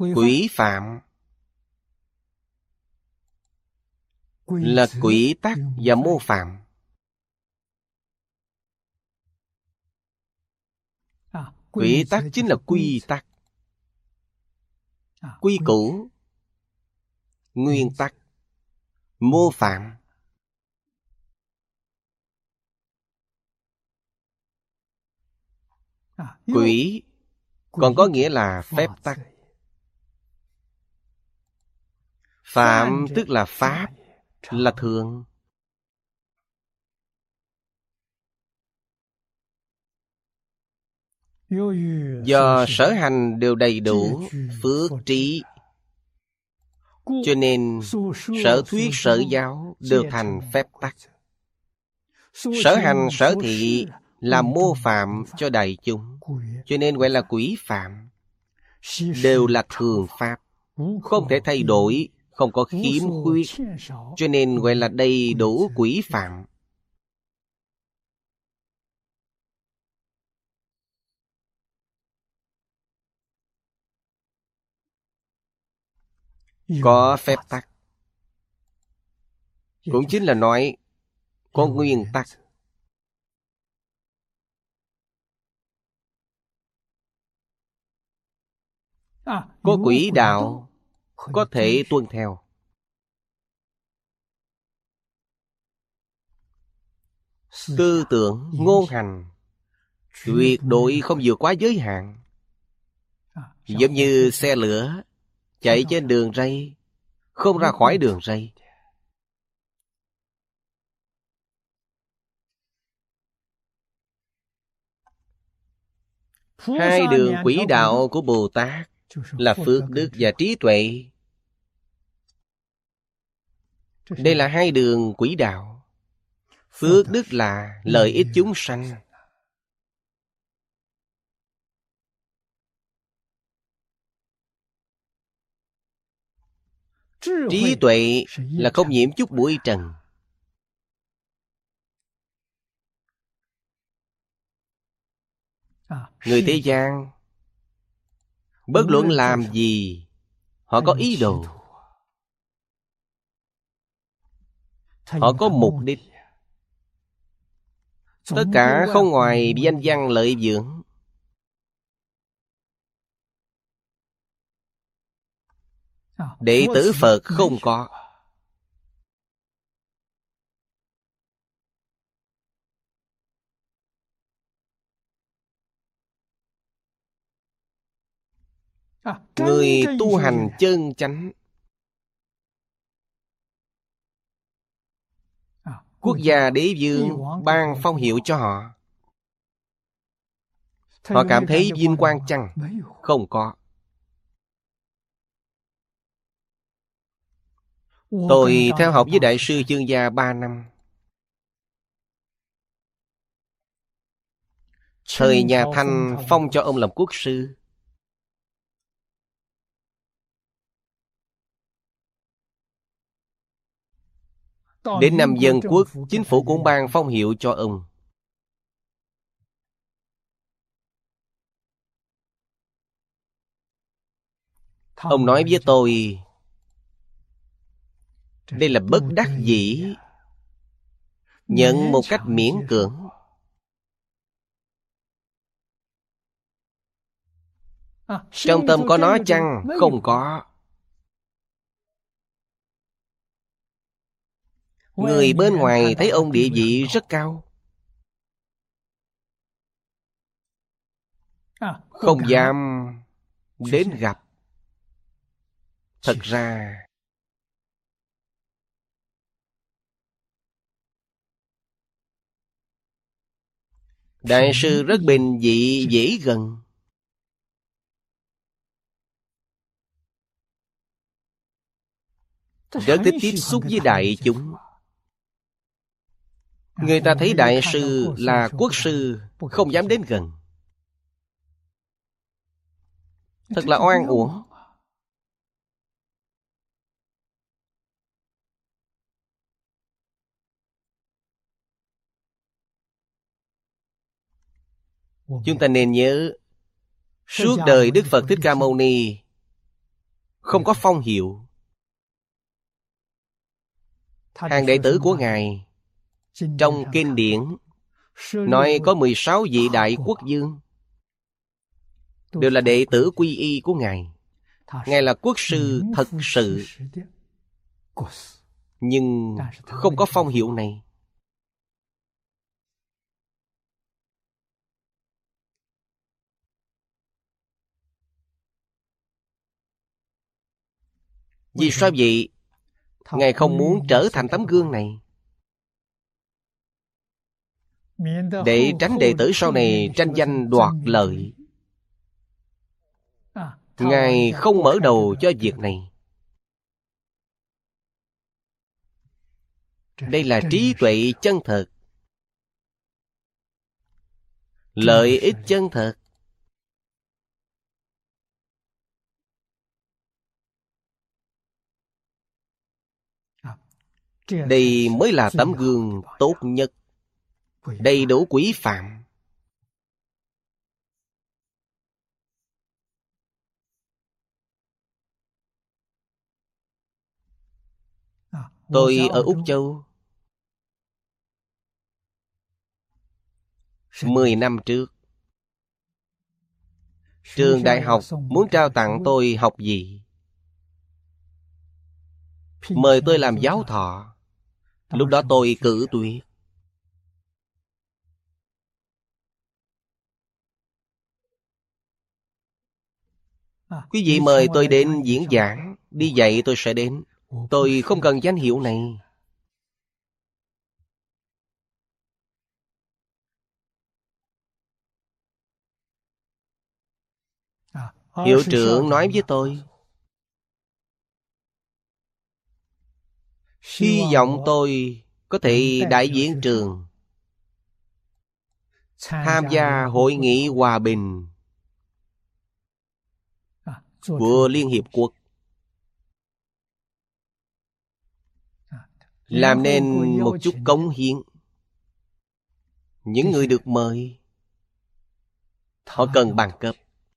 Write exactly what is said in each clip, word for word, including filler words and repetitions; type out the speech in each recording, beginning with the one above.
Quỷ phạm là quỷ tắc và mô phạm. Quỷ tắc chính là quy tắc, quy củ, nguyên tắc. Mô phạm quỷ còn có nghĩa là phép tắc. Phạm tức là pháp, là thường. Do sở hành đều đầy đủ phước trí, cho nên sở thuyết sở giáo đều thành phép tắc. Sở hành sở thị là mô phạm cho đại chúng, cho nên gọi là quỷ phạm. Đều là thường pháp, không thể thay đổi, không có khiếm khuyết, cho nên gọi là đầy đủ quỷ phạm. Có phép tắc, cũng chính là nói có nguyên tắc. Có quỹ đạo, có thể tuân theo. Tư tưởng, ngôn hành tuyệt đối không vượt quá giới hạn. Giống như xe lửa chạy trên đường ray, không ra khỏi đường ray. Hai đường quỹ đạo của Bồ Tát là phước đức và trí tuệ. Đây là hai đường quỹ đạo. Phước đức là lợi ích chúng sanh. Trí tuệ là không nhiễm chút bụi trần. Người thế gian bất luận làm gì, họ có ý đồ, họ có mục đích. Tất cả không ngoài danh văn lợi dưỡng. Đệ tử Phật không có. Người tu hành chân chánh, quốc gia đế vương ban phong hiệu cho họ, họ cảm thấy vinh quang chăng? Không có. Tôi theo học với Đại sư Chương Gia ba năm. Thời nhà Thanh phong cho ông làm quốc sư. Đến năm Dân Quốc, chính phủ cũng ban phong hiệu cho ông. Ông nói với tôi, đây là bất đắc dĩ, nhận một cách miễn cưỡng. Trong tâm có nó chăng? Không có. Người bên ngoài thấy ông địa vị rất cao, không dám đến gặp. Thật ra Đại sư rất bình dị, dễ gần. Rất thích tiếp xúc với đại chúng. Người ta thấy đại sư là quốc sư, không dám đến gần. Thật là oan uổng. Chúng ta nên nhớ, suốt đời Đức Phật Thích Ca Mâu Ni không có phong hiệu. Hàng đệ tử của Ngài trong kinh điển nói có mười sáu vị đại quốc vương, đều là đệ tử quy y của Ngài. Ngài là quốc sư thật sự, nhưng không có phong hiệu này. Vì sao vậy? Ngài không muốn trở thành tấm gương này, để tránh đệ tử sau này tranh danh đoạt lợi. Ngài không mở đầu cho việc này. Đây là trí tuệ chân thật, lợi ích chân thật. Đây mới là tấm gương tốt nhất, đầy đủ quý phạm. Tôi ở Úc Châu Mười năm trước, trường đại học muốn trao tặng tôi học vị, mời tôi làm giáo thọ. Lúc đó tôi cự tuyệt. Quý vị mời tôi đến diễn giảng, đi dạy tôi sẽ đến. Tôi không cần danh hiệu này. Hiệu trưởng nói với tôi, hy vọng tôi có thể đại diện trường, tham gia hội nghị hòa bình của Liên Hiệp Quốc, làm nên một chút cống hiến. Những người được mời, họ cần bằng cấp.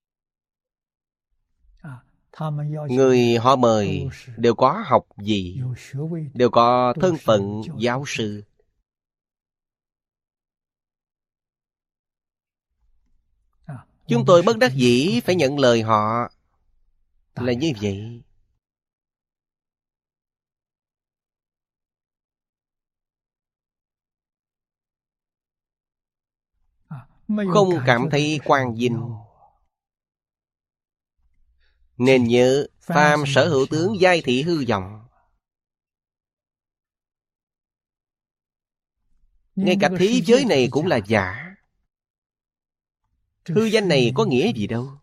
Người họ mời đều có học vị, đều có thân phận giáo sư. Chúng tôi bất đắc dĩ phải nhận lời họ là như vậy. Không cảm thấy quang vinh. Nên nhớ, phàm sở hữu tướng giai thị hư vọng. Ngay cả thế giới này cũng là giả. Hư danh này có nghĩa gì đâu.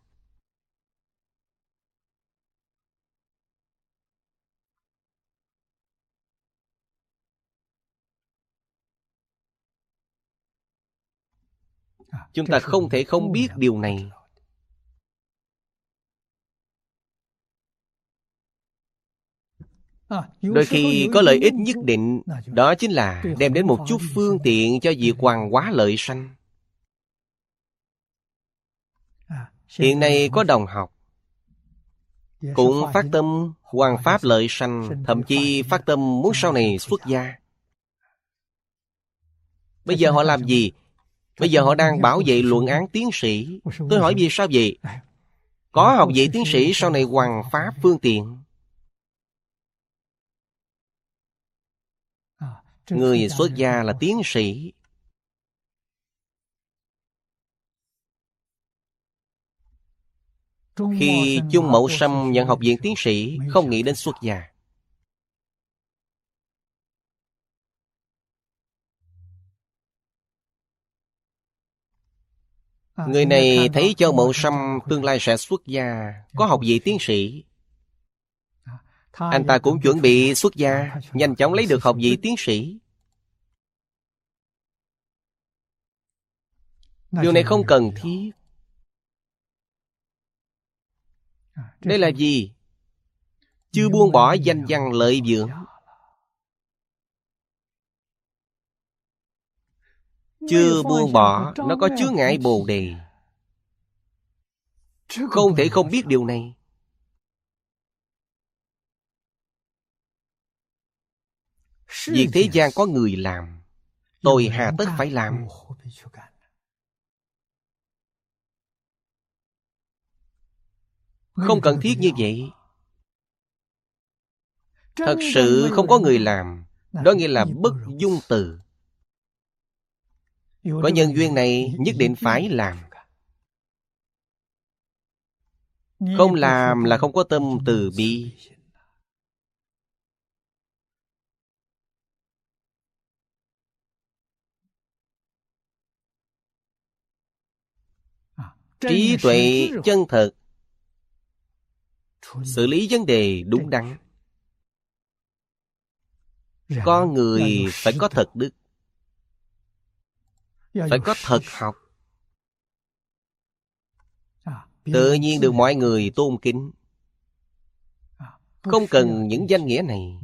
Chúng ta không thể không biết điều này. Đôi khi có lợi ích nhất định, đó chính là đem đến một chút phương tiện cho việc hoàn hóa lợi sanh. Hiện nay có đồng học cũng phát tâm hoàn pháp lợi sanh, thậm chí phát tâm muốn sau này xuất gia. Bây giờ họ làm gì? Bây giờ họ đang bảo vệ luận án tiến sĩ. Tôi hỏi vì sao vậy? Có học vị tiến sĩ sau này hoàn pháp phương tiện. Người xuất gia là tiến sĩ. Khi Chung Mậu Sâm nhận học viện tiến sĩ, không nghĩ đến xuất gia. Người này thấy Châu Mậu Sâm tương lai sẽ xuất gia, có học vị tiến sĩ. Anh ta cũng chuẩn bị xuất gia, nhanh chóng lấy được học vị tiến sĩ. Điều này không cần thiết. Đây là gì? Chưa buông bỏ danh văn lợi dưỡng. Chưa buông bỏ, nó có chướng ngại bồ đề. Không thể không biết điều này. Việc thế gian có người làm, tôi hà tất phải làm? Không cần thiết như vậy. Thật sự không có người làm, đó nghĩa là bất dung từ. Có nhân duyên này nhất định phải làm. Không làm là không có tâm từ bi. Trí tuệ chân thật, xử lý vấn đề đúng đắn. Con người phải có thật đức, phải có thật học, tự nhiên được mọi người tôn kính. Không cần những danh nghĩa này.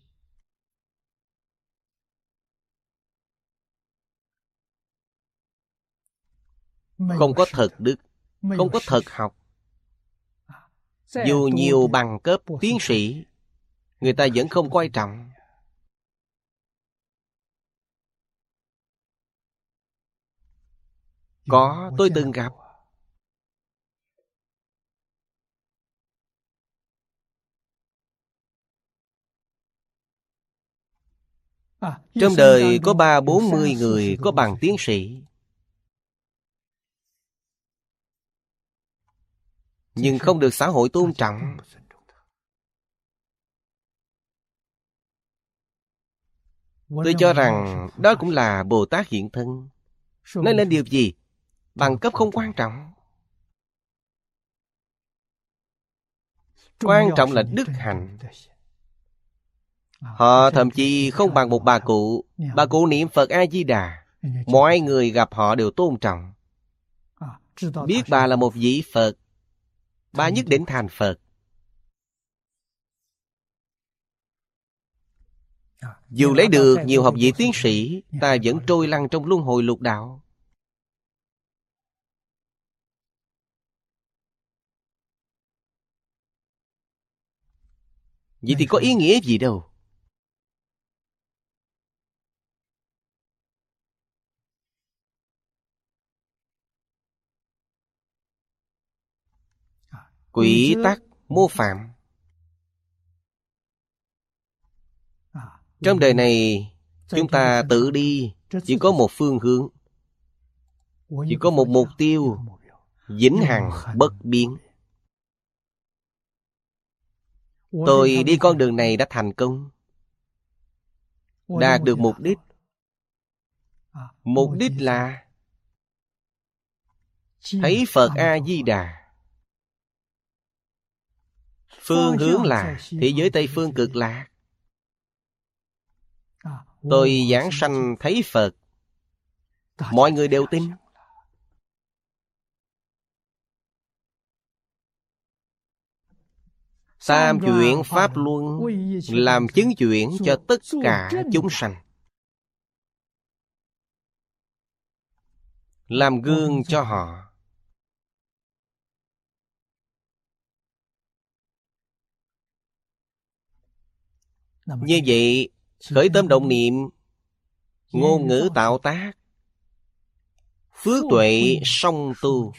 Không có thật đức, không có thật học, dù nhiều bằng cấp tiến sĩ, người ta vẫn không coi trọng. Có, tôi từng gặp. Trong đời có ba bốn mươi người có bằng tiến sĩ, nhưng không được xã hội tôn trọng. Tôi cho rằng đó cũng là Bồ Tát hiện thân. Nói lên điều gì? Bằng cấp không quan trọng. Quan trọng là đức hạnh. Họ thậm chí không bằng một bà cụ. Bà cụ niệm Phật A-di-đà, mọi người gặp họ đều tôn trọng. Biết bà là một vị Phật, bà nhất định thành Phật. Dù lấy được nhiều học vị tiến sĩ, ta vẫn trôi lăn trong luân hồi lục đạo. Vậy thì có ý nghĩa gì đâu. Quỹ tắc mô phạm. Trong đời này, chúng ta tự đi, chỉ có một phương hướng, chỉ có một mục tiêu, vĩnh hằng bất biến. Tôi đi con đường này đã thành công, đạt được mục đích. Mục đích là thấy Phật A-di-đà. Phương hướng là thế giới Tây Phương Cực Lạc. Tôi giảng sanh thấy Phật, mọi người đều tin. Tam chuyển pháp luân, làm chứng chuyển cho tất cả chúng sanh, làm gương cho họ. Như vậy, khởi tâm động niệm, ngôn ngữ tạo tác, phước tuệ song tu.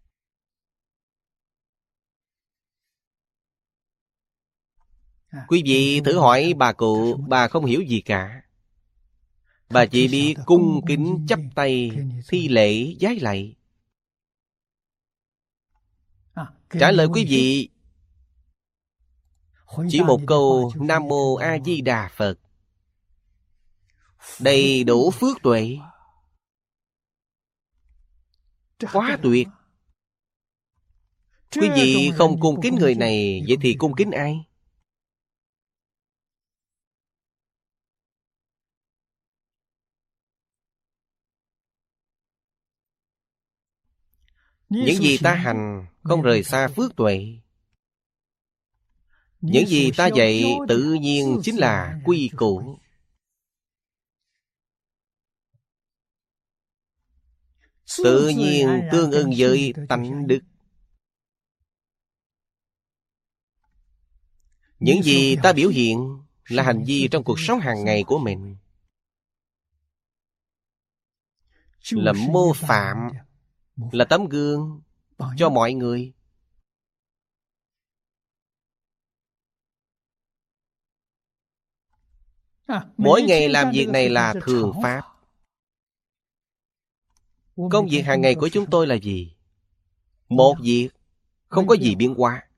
Quý vị thử hỏi bà cụ, bà không hiểu gì cả. Bà chỉ biết cung kính chắp tay, thi lễ, vái lạy. Trả lời quý vị chỉ một câu Nam Mô A Di Đà Phật, đầy đủ phước tuệ, quá tuyệt. Quý vị không cung kính người này, vậy thì cung kính ai? Những gì ta hành không rời xa phước tuệ. Những gì ta dạy tự nhiên chính là quy củ. Tự nhiên tương ưng với tánh đức. Những gì ta biểu hiện là hành vi trong cuộc sống hàng ngày của mình, là mô phạm, là tấm gương cho mọi người. Mỗi ngày làm việc này là thường pháp. Công việc hàng ngày của chúng tôi là gì? Một việc, không có gì biến hóa.